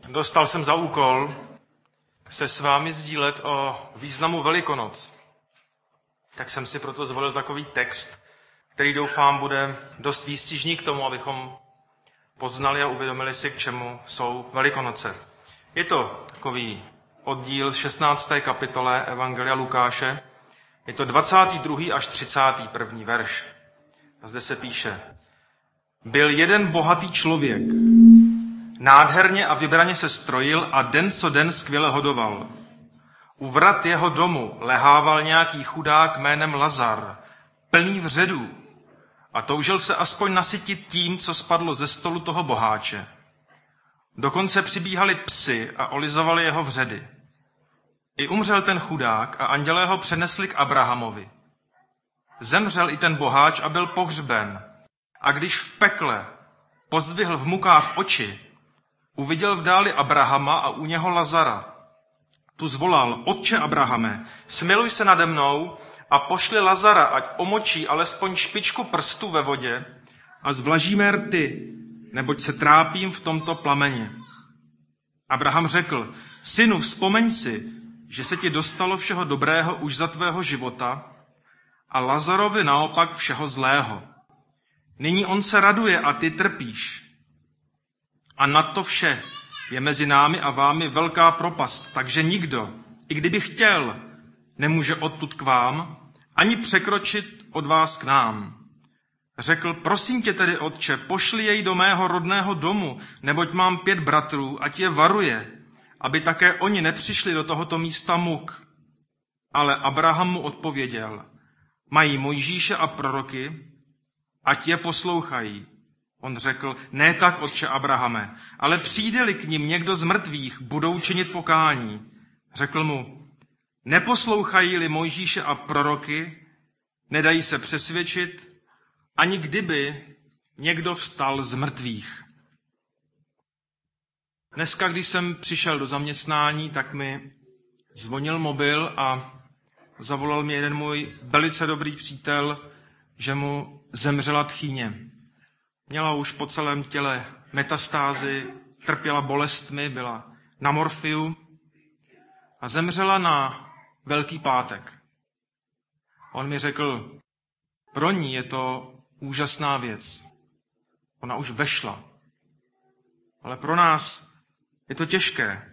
Dostal jsem za úkol se s vámi sdílet o významu Velikonoc. Tak jsem si proto zvolil takový text, který doufám bude dost výstižný k tomu, abychom poznali a uvědomili si, k čemu jsou Velikonoce. Je to takový oddíl 16. kapitole Evangelia Lukáše. Je to 22. až 31. verš. A zde se píše: Byl jeden bohatý člověk, nádherně a vybraně se strojil a den co den skvěle hodoval. U vrat jeho domu lehával nějaký chudák jménem Lazar, plný vředů, a toužil se aspoň nasytit tím, co spadlo ze stolu toho boháče. Dokonce přibíhali psy a olizovali jeho vředy. I umřel ten chudák a andělé ho přenesli k Abrahamovi. Zemřel i ten boháč a byl pohřben. A když v pekle pozdvihl v mukách oči, uviděl v dáli Abrahama a u něho Lazara. Tu zvolal: Otče Abrahame, smiluj se nade mnou a pošli Lazara, ať omočí alespoň špičku prstu ve vodě a zvlaží mé rty, neboť se trápím v tomto plameně. Abraham řekl: Synu, vzpomeň si, že se ti dostalo všeho dobrého už za tvého života a Lazarovi naopak všeho zlého. Nyní on se raduje a ty trpíš. A na to vše je mezi námi a vámi velká propast, takže nikdo, i kdyby chtěl, nemůže odtud k vám, ani překročit od vás k nám. Řekl: Prosím tě tedy, otče, pošli jej do mého rodného domu, neboť mám 5 bratrů, ať je varuje, aby také oni nepřišli do tohoto místa muk. Ale Abraham mu odpověděl: Mají Mojžíše a proroky, ať je poslouchají. On řekl: Ne tak, otče Abrahame, ale přijde-li k nim někdo z mrtvých, budou činit pokání. Řekl mu: Neposlouchají-li Mojžíše a proroky, nedají se přesvědčit, ani kdyby někdo vstal z mrtvých. Dneska, když jsem přišel do zaměstnání, tak mi zvonil mobil a zavolal mi jeden můj velice dobrý přítel, že mu zemřela tchýně. Měla už po celém těle metastázy, trpěla bolestmi, byla na morfiu a zemřela na Velký pátek. On mi řekl: Pro ní je to úžasná věc. Ona už vešla. Ale pro nás je to těžké.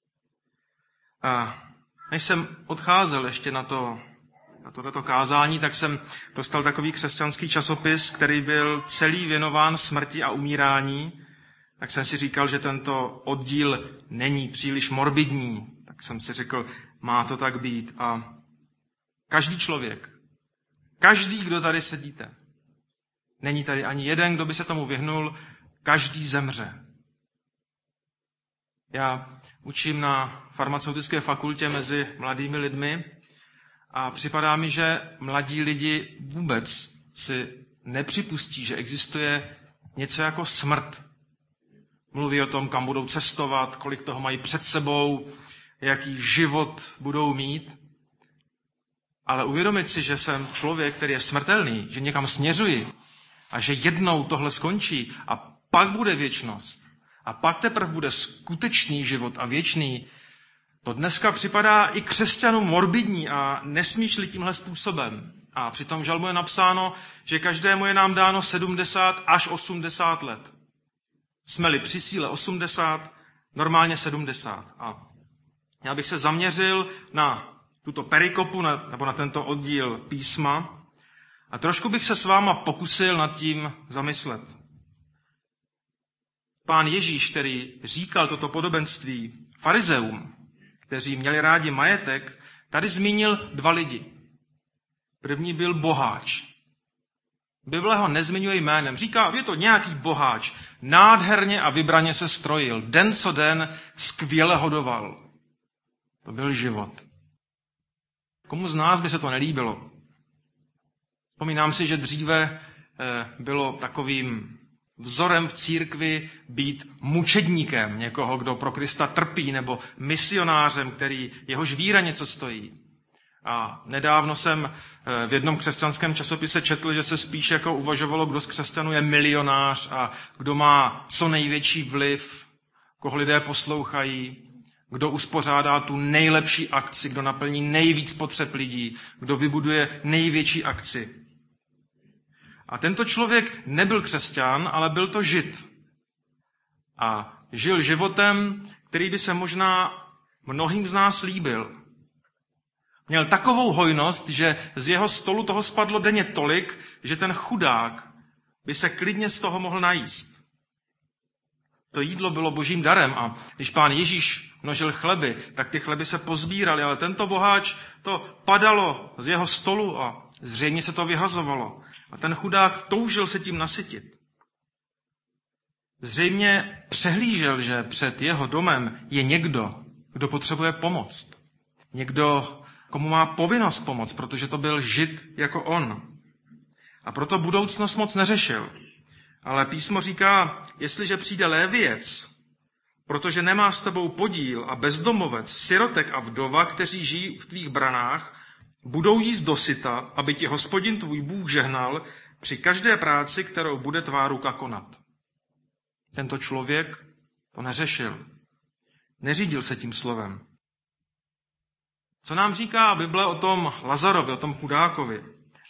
A než jsem odcházel ještě na tohleto kázání, tak jsem dostal takový křesťanský časopis, který byl celý věnován smrti a umírání. Tak jsem si říkal, že tento oddíl není příliš morbidní. Tak jsem si řekl, má to tak být. A každý člověk, každý, kdo tady sedíte, není tady ani jeden, kdo by se tomu vyhnul, každý zemře. Já učím na farmaceutické fakultě mezi mladými lidmi a připadá mi, že mladí lidi vůbec si nepřipustí, že existuje něco jako smrt. Mluví o tom, kam budou cestovat, kolik toho mají před sebou, jaký život budou mít. Ale uvědomit si, že jsem člověk, který je smrtelný, že někam směřuji a že jednou tohle skončí a pak bude věčnost a pak teprve bude skutečný život a věčný, to dneska připadá i křesťanům morbidní a nesmýšlí tímhle způsobem. A přitom v žalmu je napsáno, že každému je nám dáno 70 až 80 let. Jsme-li při síle 80, normálně 70. A já bych se zaměřil na tuto perikopu, nebo na tento oddíl písma a trošku bych se s váma pokusil nad tím zamyslet. Pán Ježíš, který říkal toto podobenství farizeům, kteří měli rádi majetek, tady zmínil 2 lidi. První byl boháč. Bible ho nezmiňuje jménem. Říká, je to nějaký boháč. Nádherně a vybraně se strojil. Den co den skvěle hodoval. To byl život. Komu z nás by se to nelíbilo? Vzpomínám si, že dříve bylo takovým vzorem v církvi být mučedníkem někoho, kdo pro Krista trpí, nebo misionářem, jehož víra něco stojí. A nedávno jsem v jednom křesťanském časopise četl, že se spíš jako uvažovalo, kdo z křesťanů je milionář a kdo má co největší vliv koho lidé poslouchají, kdo uspořádá tu nejlepší akci, kdo naplní nejvíc potřeb lidí, kdo vybuduje největší akci. A tento člověk nebyl křesťan, ale byl to Žid. A žil životem, který by se možná mnohým z nás líbil. Měl takovou hojnost, že z jeho stolu toho spadlo denně tolik, že ten chudák by se klidně z toho mohl najíst. To jídlo bylo božím darem a když pán Ježíš množil chleby, tak ty chleby se pozbíraly, ale tento boháč to padalo z jeho stolu a zřejmě se to vyhazovalo. A ten chudák toužil se tím nasytit. Zřejmě přehlížel, že před jeho domem je někdo, kdo potřebuje pomoc. Někdo, komu má povinnost pomoct, protože to byl Žid jako on. A proto budoucnost moc neřešil. Ale písmo říká, jestliže přijde léviec, protože nemá s tebou podíl a bezdomovec, sirotek a vdova, kteří žijí v tvých branách, budou jíst dosyta, aby ti Hospodin tvůj Bůh žehnal při každé práci, kterou bude tvá ruka konat. Tento člověk to neřešil. Neřídil se tím slovem. Co nám říká Bible o tom Lazarovi, o tom chudákovi?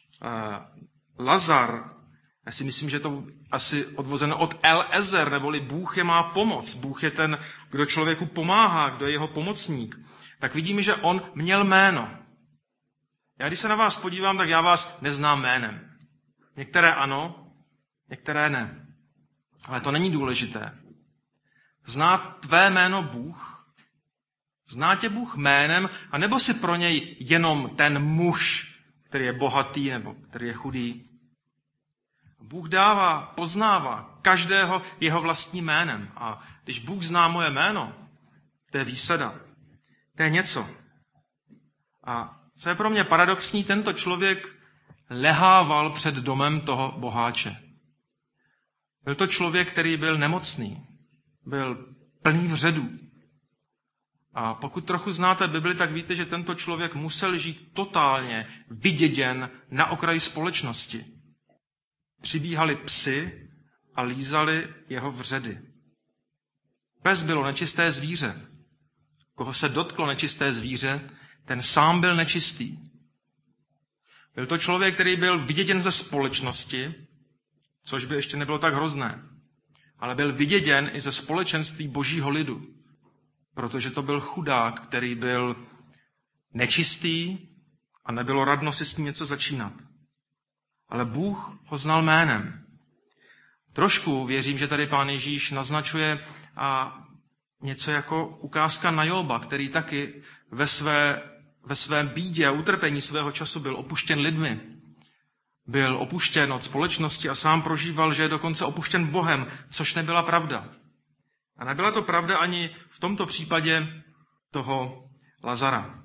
Lazar, já si myslím, že to asi odvozeno od El-Ezer, neboli Bůh je má pomoc. Bůh je ten, kdo člověku pomáhá, kdo je jeho pomocník. Tak vidíme, že on měl jméno. Já když se na vás podívám, tak já vás neznám jménem. Některé ano, některé ne. Ale to není důležité. Zná tvé jméno Bůh? Zná tě Bůh jménem, anebo si pro něj jenom ten muž, který je bohatý nebo který je chudý? Bůh dává, poznává každého jeho vlastním jménem. A když Bůh zná moje jméno, to je výsada. To je něco. A co je pro mě paradoxní, tento člověk lehával před domem toho boháče. Byl to člověk, který byl nemocný, byl plný vředů. A pokud trochu znáte Bibli, tak víte, že tento člověk musel žít totálně vyděděn na okraji společnosti. Přibíhali psi a lízali jeho vředy. Pes bylo nečisté zvíře. Koho se dotklo nečisté zvíře, ten sám byl nečistý. Byl to člověk, který byl vyděděn ze společnosti, což by ještě nebylo tak hrozné, ale byl vyděděn i ze společenství božího lidu, protože to byl chudák, který byl nečistý a nebylo radno si s ním něco začínat. Ale Bůh ho znal jménem. Trošku věřím, že tady pán Ježíš naznačuje něco jako ukázka na Joba, který taky ve svém bídě a utrpení svého času byl opuštěn lidmi. Byl opuštěn od společnosti a sám prožíval, že je dokonce opuštěn Bohem, což nebyla pravda. A nebyla to pravda ani v tomto případě toho Lazara.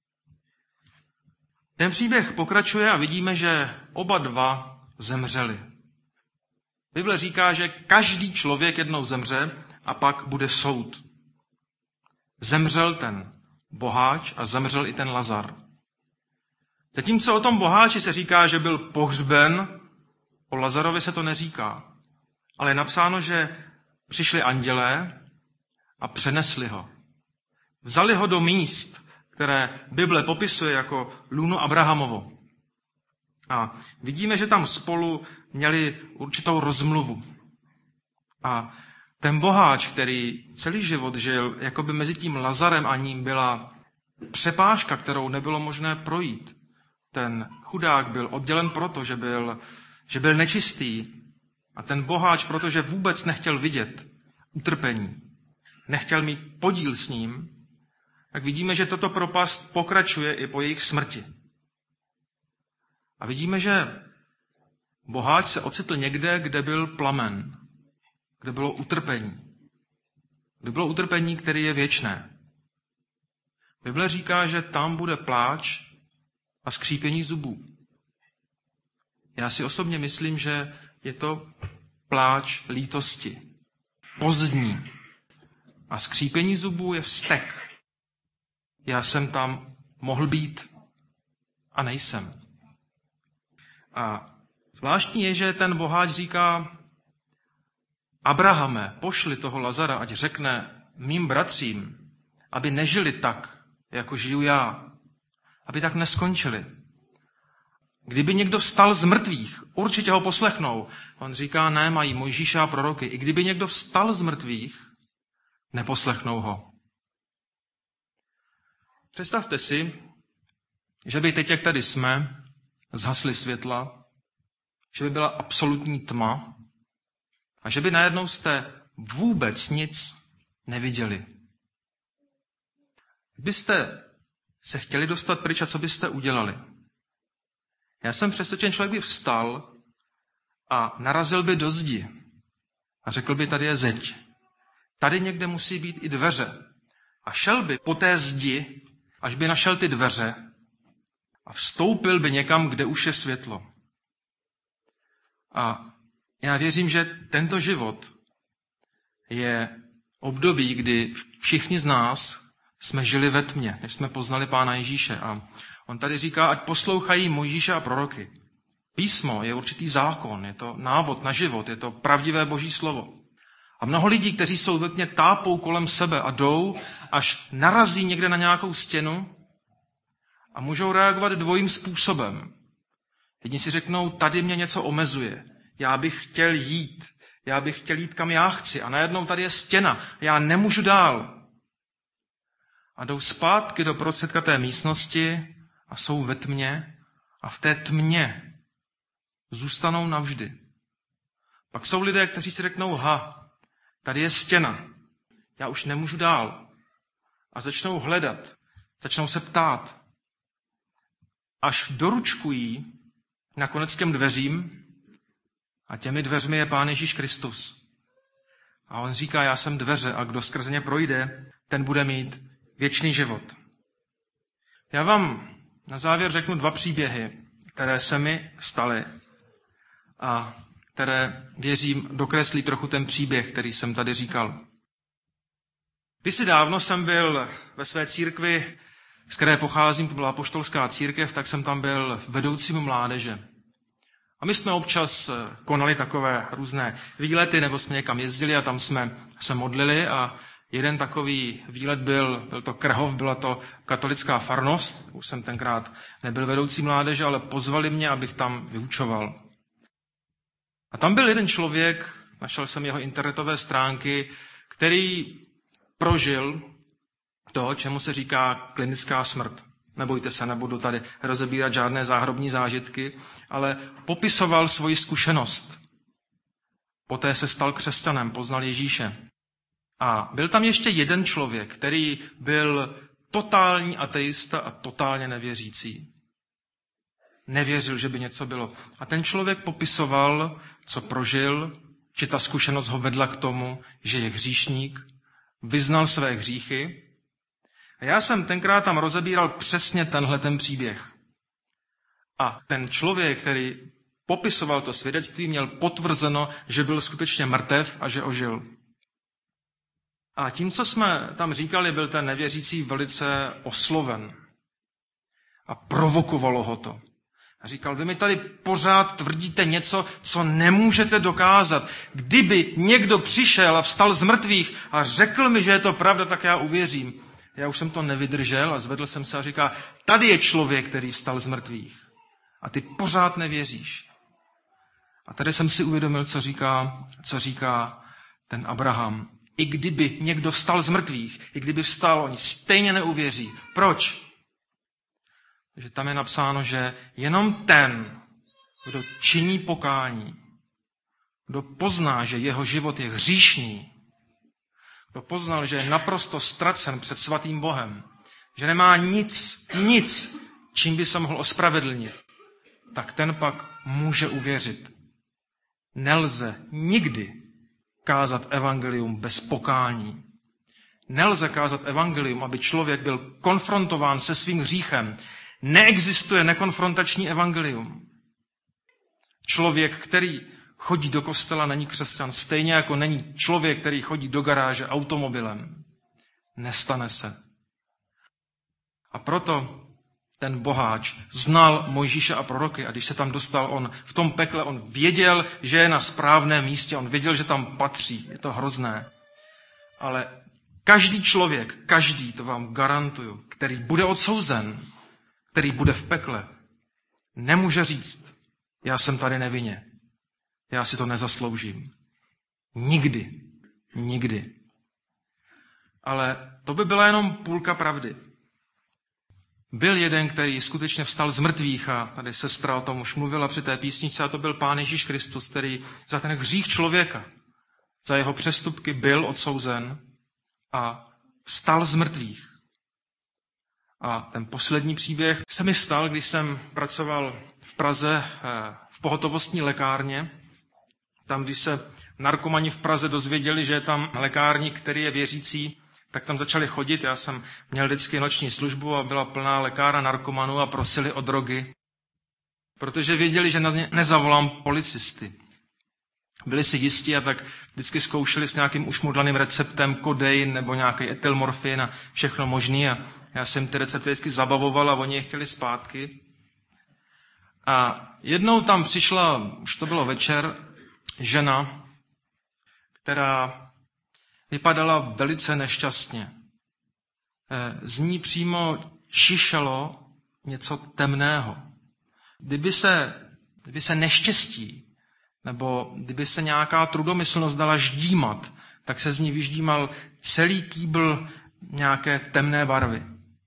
Ten příběh pokračuje a vidíme, že oba dva zemřeli. Bible říká, že každý člověk jednou zemře a pak bude soud. Zemřel ten boháč a zemřel i ten Lazar. Zatímco o tom boháči se říká, že byl pohřben, o Lazarovi se to neříká. Ale je napsáno, že přišli andělé a přenesli ho. Vzali ho do míst, které Bible popisuje jako lůno Abrahamovo. A vidíme, že tam spolu měli určitou rozmluvu. A ten boháč, který celý život žil, jako by mezi tím Lazarem a ním byla přepážka, kterou nebylo možné projít. Ten chudák byl oddělen proto, že byl nečistý. A ten boháč, protože vůbec nechtěl vidět utrpení, nechtěl mít podíl s ním, tak vidíme, že toto propast pokračuje i po jejich smrti. A vidíme, že boháč se ocitl někde, kde byl plamen, kde bylo utrpení. Kde bylo utrpení, které je věčné. Bible říká, že tam bude pláč a skřípění zubů. Já si osobně myslím, že je to pláč lítosti. Pozdní. A skřípění zubů je vztek. Já jsem tam mohl být a nejsem. A zvláštní je, že ten boháč říká, Abrahame, pošli toho Lazara, ať řekne mým bratřím, aby nežili tak, jako žiju já. Aby tak neskončili. Kdyby někdo vstal z mrtvých, určitě ho poslechnou. On říká, ne, mají Mojžíše a proroky. I kdyby někdo vstal z mrtvých, neposlechnou ho. Představte si, že by teď, jak tady jsme, zhasly světla, že by byla absolutní tma a že by najednou jste vůbec nic neviděli. Kdybyste se chtěli dostat pryč a co byste udělali? Já jsem přesvědčen, člověk by vstal a narazil by do zdi a řekl by, tady je zeď. Tady někde musí být i dveře. A šel by po té zdi, až by našel ty dveře a vstoupil by někam, kde už je světlo. A já věřím, že tento život je období, kdy všichni z nás jsme žili ve tmě, než jsme poznali Pána Ježíše. A on tady říká, ať poslouchají Mojžíše a proroky. Písmo je určitý zákon, je to návod na život, je to pravdivé Boží slovo. A mnoho lidí, kteří jsou ve tmě, tápou kolem sebe a jdou, až narazí někde na nějakou stěnu a můžou reagovat dvojím způsobem. Jedni si řeknou, tady mě něco omezuje, já bych chtěl jít, kam já chci a najednou tady je stěna, já nemůžu dál. A jdou zpátky do prostředka té místnosti a jsou ve tmě a v té tmě zůstanou navždy. Pak jsou lidé, kteří si řeknou, tady je stěna, já už nemůžu dál. A začnou hledat, začnou se ptát. Až doručkují nakonec k těm dveřím a těmi dveřmi je Pán Ježíš Kristus. A on říká, já jsem dveře a kdo skrze ně projde, ten bude mít věčný život. Já vám na závěr řeknu 2 příběhy, které se mi staly a které, věřím, dokreslí trochu ten příběh, který jsem tady říkal. Kdysi dávno jsem byl ve své církvi, z které pocházím, to byla apoštolská církev, tak jsem tam byl vedoucím mládeže. A my jsme občas konali takové různé výlety, nebo jsme někam jezdili a tam jsme se modlili a jeden takový výlet byl to Krhov, byla to katolická farnost. Už jsem tenkrát nebyl vedoucí mládeže, ale pozvali mě, abych tam vyučoval. A tam byl jeden člověk, našel jsem jeho internetové stránky, který prožil to, čemu se říká klinická smrt. Nebojte se, nebudu tady rozebírat žádné záhrobní zážitky, ale popisoval svoji zkušenost. Poté se stal křesťanem, poznal Ježíše. A byl tam ještě jeden člověk, který byl totální ateista a totálně nevěřící. Nevěřil, že by něco bylo. A ten člověk popisoval, co prožil, že ta zkušenost ho vedla k tomu, že je hříšník, vyznal své hříchy. A já jsem tenkrát tam rozebíral přesně ten příběh. A ten člověk, který popisoval to svědectví, měl potvrzeno, že byl skutečně mrtev a že ožil. A tím, co jsme tam říkali, byl ten nevěřící velice osloven. A provokovalo ho to. A říkal, vy mi tady pořád tvrdíte něco, co nemůžete dokázat. Kdyby někdo přišel a vstal z mrtvých a řekl mi, že je to pravda, tak já uvěřím. Já už jsem to nevydržel a zvedl jsem se a říká, tady je člověk, který vstal z mrtvých. A ty pořád nevěříš. A tady jsem si uvědomil, co říká ten Abraham. I kdyby někdo vstal z mrtvých, i kdyby vstal, oni stejně neuvěří. Proč? Že tam je napsáno, že jenom ten, kdo činí pokání, kdo pozná, že jeho život je hříšný, kdo poznal, že je naprosto ztracen před svatým Bohem, že nemá nic, čím by se mohl ospravedlnit, tak ten pak může uvěřit. Nelze nikdy kázat evangelium bez pokání. Nelze kázat evangelium, aby člověk byl konfrontován se svým hříchem. Neexistuje nekonfrontační evangelium. Člověk, který chodí do kostela, není křesťan, stejně jako není člověk, který chodí do garáže automobilem. Nestane se. A proto ten boháč, znal Mojžíše a proroky a když se tam dostal on v tom pekle, on věděl, že je na správném místě, on věděl, že tam patří, je to hrozné. Ale každý člověk, to vám garantuju, který bude odsouzen, který bude v pekle, nemůže říct, já jsem tady nevinně, já si to nezasloužím. Nikdy. Ale to by byla jenom půlka pravdy. Byl jeden, který skutečně vstal z mrtvých a tady sestra o tom už mluvila při té písničce a to byl Pán Ježíš Kristus, který za ten hřích člověka, za jeho přestupky byl odsouzen a vstal z mrtvých. A ten poslední příběh se mi stal, když jsem pracoval v Praze v pohotovostní lékárně. Tam, když se narkomani v Praze dozvěděli, že je tam lékárník, který je věřící, tak tam začali chodit. Já jsem měl vždycky noční službu a byla plná lékárna narkomanů a prosili o drogy, protože věděli, že na ně nezavolám policisty. Byli si jistí a tak vždycky zkoušeli s nějakým ušmudlaným receptem kodein nebo nějaký etylmorfin a všechno možný. A já jsem ty recepty vždycky zabavoval a oni je chtěli zpátky. A jednou tam přišla, už to bylo večer, žena, která vypadala velice nešťastně. Z ní přímo čišelo něco temného. Kdyby se neštěstí, nebo kdyby se nějaká trudomyslnost dala ždímat, tak se z ní vyždímal celý kýbl nějaké temné barvy.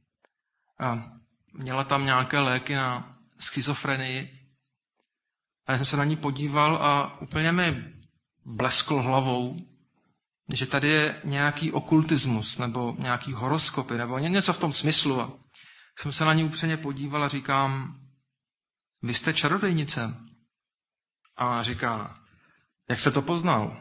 A měla tam nějaké léky na schizofrenii. A já jsem se na ní podíval a úplně mi bleskl hlavou, že tady je nějaký okultismus, nebo nějaký horoskopy, nebo něco v tom smyslu. A jsem se na ní upřeně podíval a říkám, vy jste čarodejnice. A ona říká, jak jste to poznal?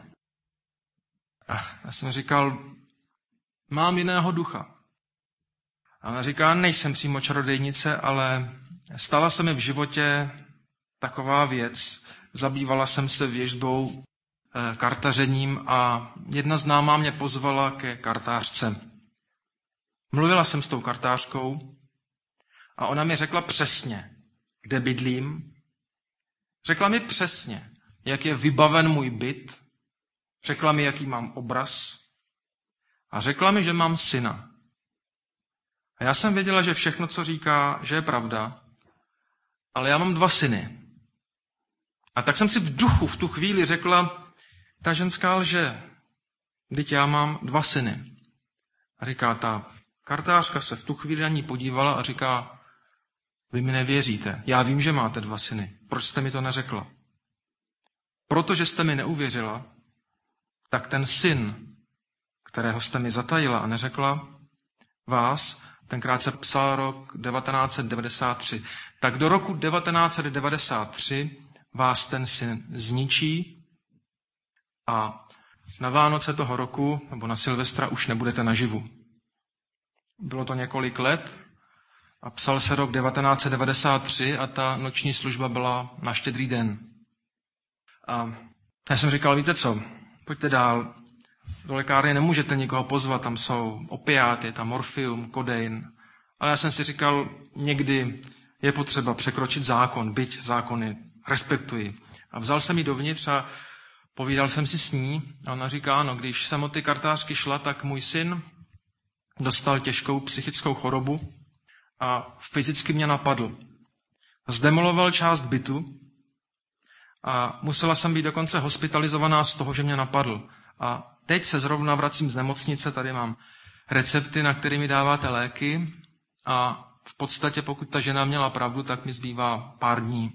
A já jsem říkal, mám jiného ducha. A ona říká, nejsem přímo čarodejnice, ale stala se mi v životě taková věc. Zabývala jsem se věštbou, kartařením a jedna známá mě pozvala ke kartářce. Mluvila jsem s tou kartářkou a ona mi řekla přesně, kde bydlím. Řekla mi přesně, jak je vybaven můj byt. Řekla mi, jaký mám obraz. A řekla mi, že mám syna. A já jsem věděla, že všechno, co říká, že je pravda, ale já mám 2 syny. A tak jsem si v duchu v tu chvíli řekla, ta ženská lže, vždyť já mám 2 syny. A říká, ta kartářka se v tu chvíli na ní podívala a říká, vy mi nevěříte, já vím, že máte 2 syny. Proč jste mi to neřekla? Protože jste mi neuvěřila, tak ten syn, kterého jste mi zatajila a neřekla, vás, tenkrát se psal rok 1993, tak do roku 1993 vás ten syn zničí a na Vánoce toho roku, nebo na Silvestra, už nebudete naživu. Bylo to několik let a psal se rok 1993 a ta noční služba byla na Štědrý den. A já jsem říkal, víte co, pojďte dál. Do lékárny nemůžete nikoho pozvat, tam jsou opiáty, tam morfium, kodein. Ale já jsem si říkal, někdy je potřeba překročit zákon, byť zákony respektuji. A vzal jsem ji dovnitř a povídal jsem si s ní a ona říká, ano, když jsem od ty kartářky šla, tak můj syn dostal těžkou psychickou chorobu a fyzicky mě napadl. Zdemoloval část bytu a musela jsem být dokonce hospitalizovaná z toho, že mě napadl. A teď se zrovna vracím z nemocnice, tady mám recepty, na které mi dáváte léky a v podstatě, pokud ta žena měla pravdu, tak mi zbývá pár dní.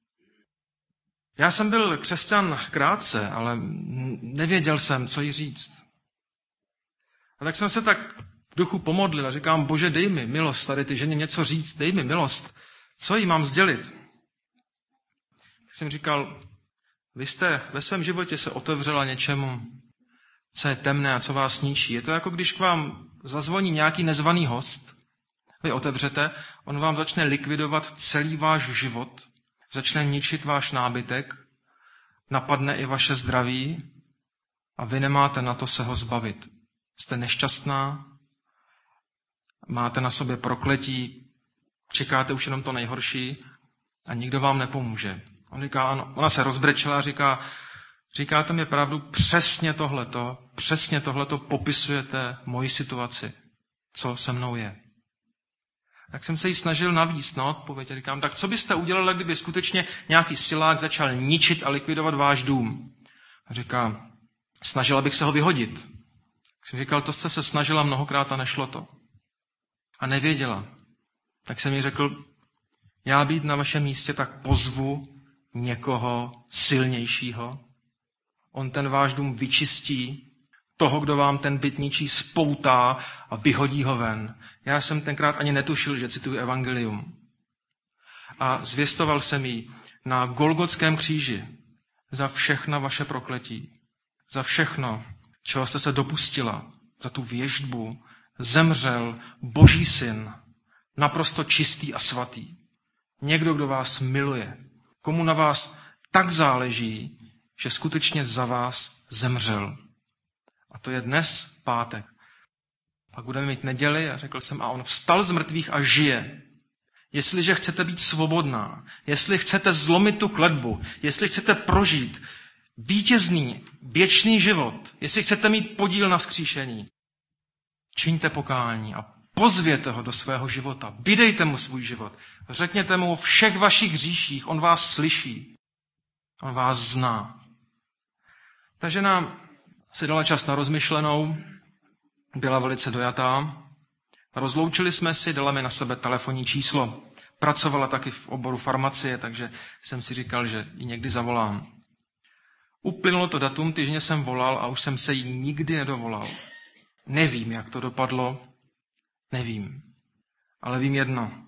Já jsem byl křesťan krátce, ale nevěděl jsem, co jí říct. A tak jsem se tak v duchu pomodlil a říkám, Bože, dej mi milost tady ty ženě něco říct, dej mi milost. Co jí mám sdělit? Tak jsem říkal, vy jste ve svém životě se otevřela něčemu, co je temné a co vás ničí. Je to jako když k vám zazvoní nějaký nezvaný host, vy otevřete, on vám začne likvidovat celý váš život, začne ničit váš nábytek, napadne i vaše zdraví a vy nemáte na to se ho zbavit. Jste nešťastná, máte na sobě prokletí čekáte už jenom to nejhorší a nikdo vám nepomůže. On říká, ano, ona se rozbrečela a říkáte mi pravdu, přesně tohleto popisujete moji situaci, co se mnou je. Tak jsem se jí snažil navíct na odpověď a říkám, tak co byste udělali, kdyby skutečně nějaký silák začal ničit a likvidovat váš dům? A říká, snažila bych se ho vyhodit. Tak jsem říkal, to jste se snažila mnohokrát a nešlo to. A nevěděla. Tak jsem jí řekl, já být na vašem místě, tak pozvu někoho silnějšího. On ten váš dům vyčistí, toho, kdo vám ten byt ničí, spoutá a vyhodí ho ven. Já jsem tenkrát ani netušil, že cituji evangelium. A zvěstoval jsem jí na Golgotském kříži za všechna vaše prokletí, za všechno, čeho jste se dopustila, za tu věštbu, zemřel Boží syn, naprosto čistý a svatý. Někdo, kdo vás miluje, komu na vás tak záleží, že skutečně za vás zemřel. A to je dnes pátek. Pak budeme mít neděli a řekl jsem, a on vstal z mrtvých a žije. Jestliže chcete být svobodná, jestli chcete zlomit tu kletbu, jestli chcete prožít vítězný, věčný život, jestli chcete mít podíl na vzkříšení, čiňte pokání a pozvěte ho do svého života. Vydejte mu svůj život. Řekněte mu o všech vašich hříších. On vás slyší. On vás zná. Ta žena si dala čas na rozmyšlenou, byla velice dojatá. Rozloučili jsme si, dala mi na sebe telefonní číslo. Pracovala taky v oboru farmacie, takže jsem si říkal, že ji někdy zavolám. Uplynulo to datum, týždně jsem volal a už jsem se jí nikdy nedovolal. Nevím, jak to dopadlo, nevím. Ale vím jedno.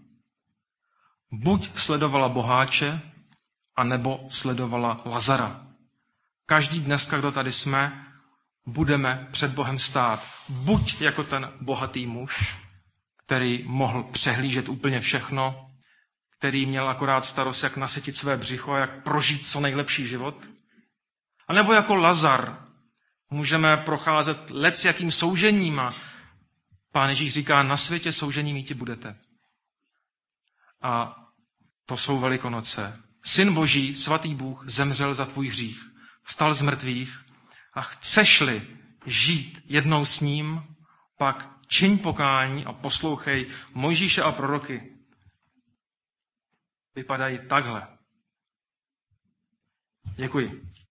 Buď sledovala boháče, anebo sledovala Lazara. Každý dneska, kdo tady jsme, budeme před Bohem stát. Buď jako ten bohatý muž, který mohl přehlížet úplně všechno, který měl akorát starost, jak nasytit své břicho a jak prožít co nejlepší život. A nebo jako Lazar můžeme procházet lecjakým soužením a Pán Ježíš říká, na světě soužení míti budete. A to jsou Velikonoce. Syn Boží, svatý Bůh, zemřel za tvůj hřích. Vstal z mrtvých a chceš-li žít jednou s ním, pak čiň pokání a poslouchej Mojžíše a proroky. Vypadají takhle. Děkuji.